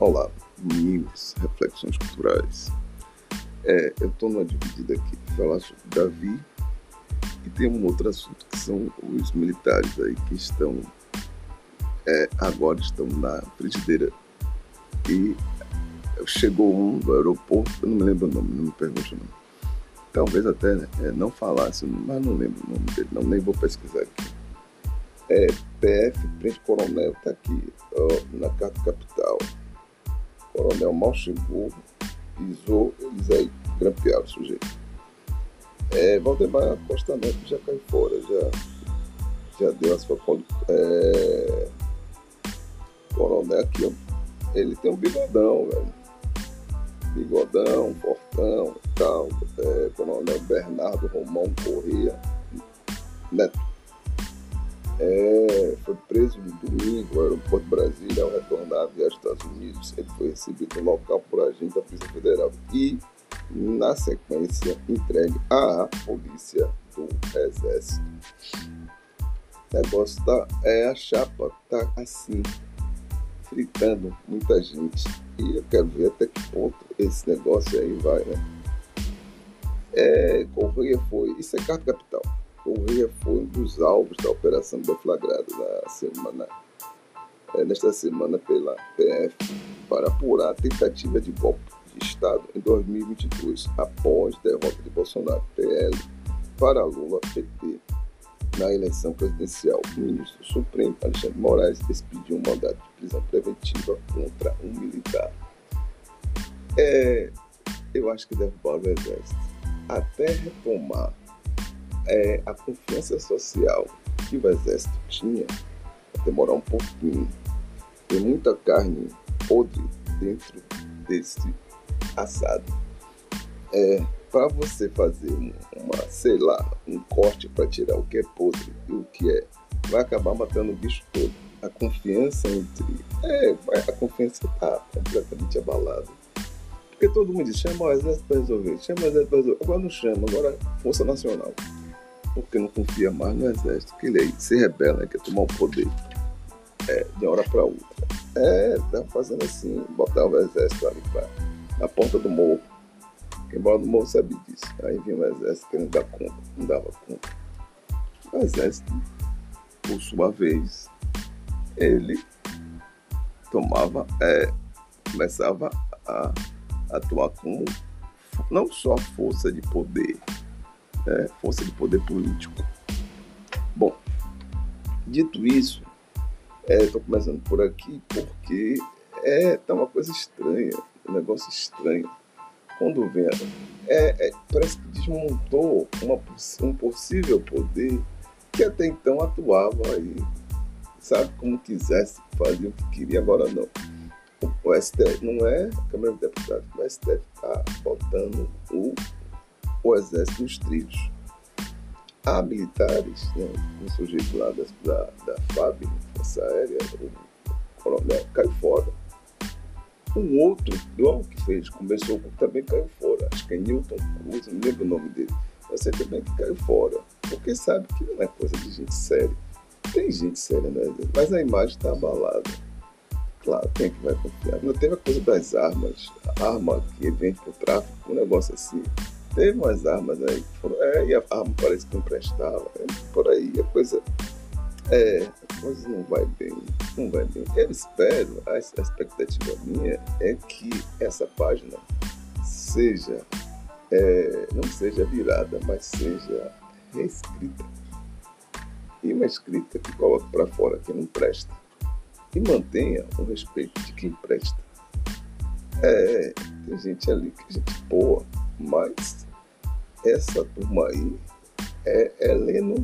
Olá, amigos, reflexões culturais. Eu estou numa dividida aqui de falar sobre Davi e tem um outro assunto que são os militares aí que agora estão na frigideira. E chegou um do aeroporto, eu não me lembro o nome, não me pergunte o nome. Talvez até não falasse, mas não lembro o nome dele, nem vou pesquisar aqui. PF, Prende Coronel, está aqui na Carta Capital. Coronel mal chegou, pisou, eles aí grampearam o sujeito. Valdemar Costa Neto já caiu fora, já deu a sua Coronel aqui, ó. Ele tem um bigodão, velho. Bigodão, fortão e tal. Coronel Bernardo Romão Corrêa Neto. Foi preso no domingo no aeroporto de Brasília. Ao retornar via Estados Unidos, ele foi recebido no local por agente da Polícia Federal e, na sequência, entregue à Polícia do Exército. O negócio a chapa tá assim, fritando muita gente. E eu quero ver até que ponto esse negócio aí vai, né? Corrêa foi... Isso é Carta Capital. Corrêa foi um dos alvos da operação deflagrada nesta semana pela PF para apurar a tentativa de golpe de Estado em 2022, após derrota de Bolsonaro, PL, para Lula, PT, na eleição presidencial. O ministro do Supremo, Alexandre de Moraes, expediu um mandato de prisão preventiva contra um militar. Eu acho que derrubaram o Exército. Até retomar a confiança social que o Exército tinha, vai demorar um pouquinho. Tem muita carne podre dentro desse assado. Para você fazer um corte para tirar o que é podre e o que vai acabar matando o bicho todo. A confiança a confiança está completamente abalada. Porque todo mundo diz, chama o Exército para resolver, Agora não chama, agora Força Nacional. Porque não confia mais no Exército, que ele aí se rebela, quer tomar o poder de uma hora para outra. Tá fazendo assim, botar o Exército ali na ponta do morro. Quem mora no morro sabe disso. Aí vinha o Exército querendo dar conta, não dava conta. O Exército, por sua vez, ele começava a atuar como não só força de poder, força de poder político. Bom, dito isso, estou começando por aqui porque tá uma coisa estranha, um negócio estranho. Quando vem, parece que desmontou um possível poder que até então atuava aí, sabe, como quisesse, fazia o que queria, agora não. O STF não é a Câmara de Deputados, o STF está botando o Exército nos trilhos. Há militares, né, um sujeito lá da FAB, Força Aérea, o coronel, caiu fora. Um outro, logo que começou, também caiu fora. Acho que é Newton Cruz, não lembro o nome dele. Eu sei também que caiu fora, porque sabe que não é coisa de gente séria. Tem gente séria, né? Mas a imagem está abalada. Claro, quem é que vai confiar? Não teve a coisa das armas, a arma que vem pro tráfico, um negócio assim. Teve umas armas aí que foram. E a arma parece que não prestava. Por aí, a coisa não vai bem. Não vai bem. Eu espero, a expectativa minha é que essa página não seja virada, mas seja reescrita. E uma escrita que coloque para fora quem não presta. E mantenha o respeito de quem presta. Tem gente ali que é gente boa, mas essa turma aí, Heleno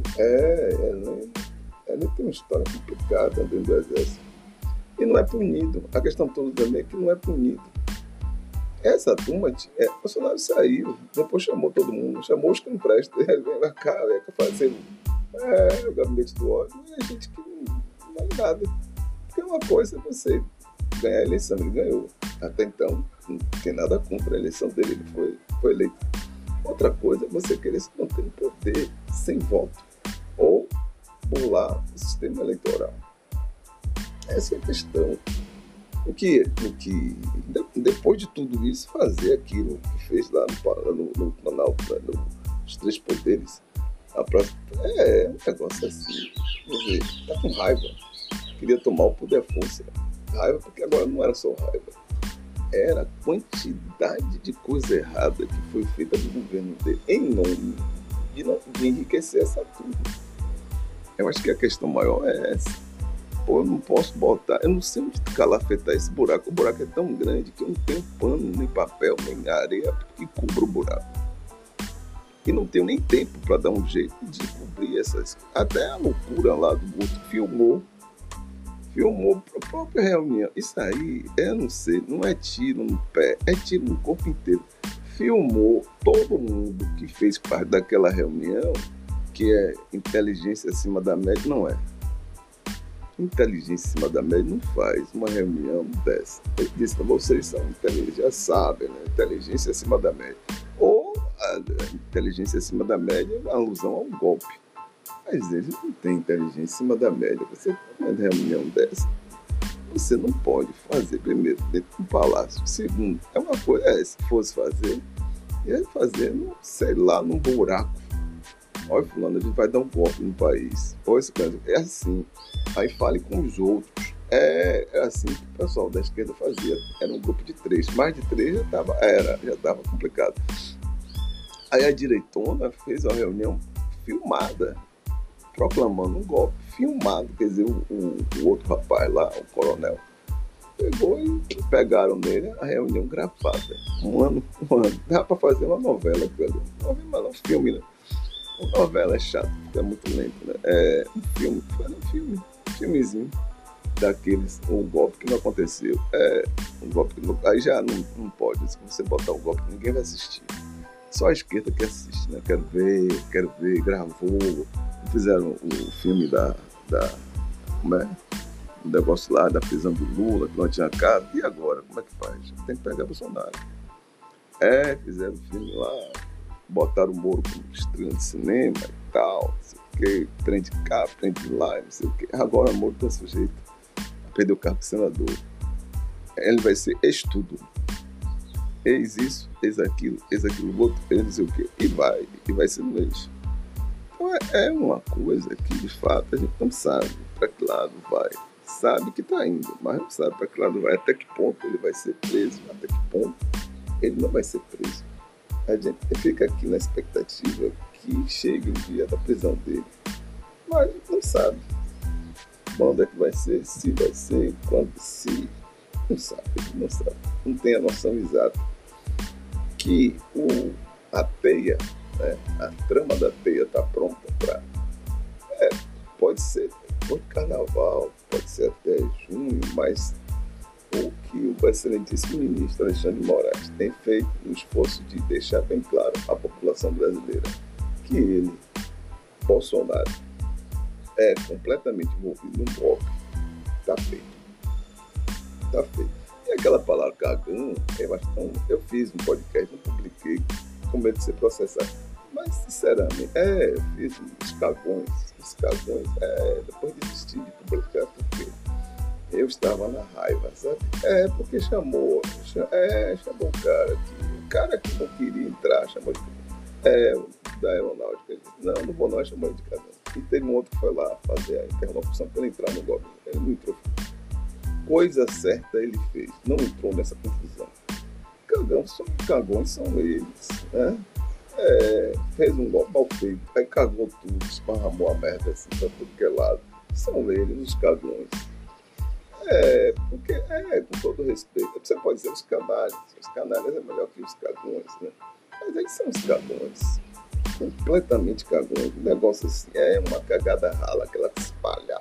tem uma história complicada dentro do Exército. E não é punido. A questão toda também é que não é punido. Essa turma, Bolsonaro saiu, depois chamou todo mundo, chamou os que não prestam. Ele vem cá, fazer o gabinete do ódio. E a gente que não vale nada. Porque uma coisa é você ganhar a eleição, ele ganhou. Até então, não tem nada contra a eleição dele, ele foi eleito. Outra coisa é você querer se manter no poder sem voto ou burlar o sistema eleitoral. Essa é a questão. Depois de tudo isso, fazer aquilo que fez lá no Planalto, né, nos Três Poderes. É um negócio assim. Quer dizer, tá com raiva. Queria tomar o poder à força. Raiva, porque agora não era só raiva. Era a quantidade de coisa errada que foi feita no governo dele, em nome de enriquecer essa turma. Eu acho que a questão maior é essa. Pô, eu não posso botar, eu não sei onde calafetar esse buraco. O buraco é tão grande que eu não tenho pano, nem papel, nem areia que cubra o buraco. E não tenho nem tempo para dar um jeito de cobrir essas. Até a loucura lá do Guto filmou a própria reunião. Isso aí, eu não sei, não é tiro no pé, é tiro no corpo inteiro. Filmou todo mundo que fez parte daquela reunião, que é inteligência acima da média, não é. Inteligência acima da média não faz uma reunião dessa. Ele disse, vocês são inteligentes, já sabem, né? Inteligência acima da média. Ou a inteligência acima da média é uma alusão ao golpe. Mas eles não têm inteligência acima da média. Você faz uma reunião dessa, você não pode fazer, primeiro, dentro do palácio. Segundo, é uma coisa, se fosse fazer, ia fazer, sei lá, num buraco. Olha, fulano, a gente vai dar um golpe no país. Olha, é assim. Aí fale com os outros. É assim que o pessoal da esquerda fazia. Era um grupo de 3. Mais de 3 já estava complicado. Aí a direitona fez uma reunião filmada, proclamando um golpe filmado. Quer dizer, o outro rapaz lá, o coronel, pegou e pegaram nele a reunião gravada. Um ano. Dá para fazer uma novela. Novela não, filme, né? Uma novela é chato, porque é muito lento, né? É um filmezinho daqueles, um golpe que não aconteceu. Um golpe que não, aí já não pode, se você botar um golpe, ninguém vai assistir. Só a esquerda que assiste, né? Quero ver, gravou. Fizeram o filme da como é? O negócio lá da prisão do Lula, que não tinha casa. E agora, como é que faz? Tem que pegar Bolsonaro. Fizeram o filme lá, botaram o Moro como estrela de cinema e tal, não sei o que, trem de cá, trem de lá, não sei o que. Agora o Moro está sujeito a perder o cargo de senador. Ele vai ser ex-tudo. Ex isso, ex aquilo, outro, ex não sei o que. E vai ser no ex. Então é uma coisa que, de fato, a gente não sabe para que lado vai. Sabe que está indo, mas não sabe para que lado vai, até que ponto ele vai ser preso, até que ponto ele não vai ser preso. A gente fica aqui na expectativa que chegue o dia da prisão dele. Mas a gente não sabe quando é que vai ser, se vai ser, quando, se. Não sabe. Não tem a noção exata que a teia, né, a trama da teia está pronta para. Pode ser depois do carnaval, pode ser até junho, mas o que o excelentíssimo ministro Alexandre de Moraes tem feito no esforço de deixar bem claro à população brasileira que ele, Bolsonaro, é completamente envolvido num golpe. Está feito. E aquela palavra cagão, eu fiz um podcast, não publiquei, com medo de ser processado. Mas, sinceramente, eu fiz uns cagões, depois desisti de publicar, porque eu estava na raiva, sabe? Porque chamou o cara que não queria entrar, chamou da aeronáutica. Ele disse, não vou não, chamou de cagão. E teve um outro que foi lá fazer a interlocução para ele entrar no golpe. Ele não entrou. Coisa certa ele fez, não entrou nessa confusão. Cagões são eles, né? Fez um golpe mal feito, aí cagou tudo, esparramou a merda assim pra tudo que é lado. São eles, os cagões. Porque, com todo respeito, você pode dizer os canalhas é melhor que os cagões, né? Mas eles são os cagões, completamente cagões. O negócio assim, uma cagada rala, aquela espalhada.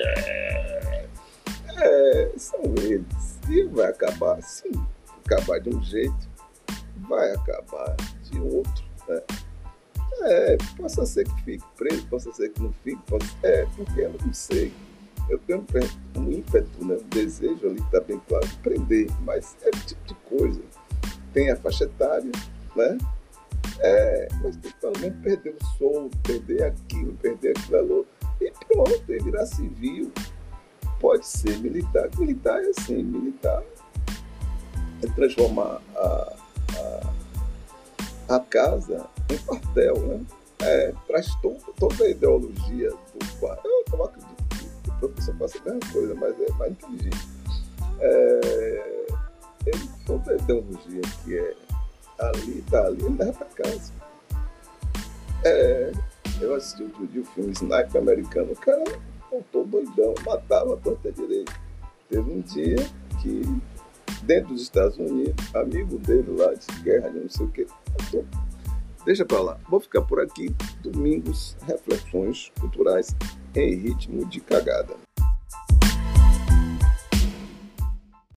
São eles. E vai acabar assim, acabar de um jeito, vai acabar de outro, né? Possa ser que fique preso, possa ser que não fique, porque eu não sei. Eu tenho um ímpeto, né, um desejo ali, está bem claro, de prender, mas é o tipo de coisa. Tem a faixa etária, né? Mas tem que pelo menos perder o som, perder aquilo ali, e pronto, ele virar civil. pode ser militar. Militar é assim, militar é transformar a casa em quartel, né? Traz toda a ideologia do quartel. Eu acredito que o professor faça a mesma coisa, mas é mais inteligente. Toda a ideologia que ali, ele leva para casa. Eu assisti outro dia o filme Sniper americano. O cara voltou doidão, matava a torta direita. Teve um dia que, dentro dos Estados Unidos, amigo dele lá de guerra, de não sei o que, matou. Deixa pra lá. Vou ficar por aqui. Domingos, reflexões culturais em ritmo de cagada.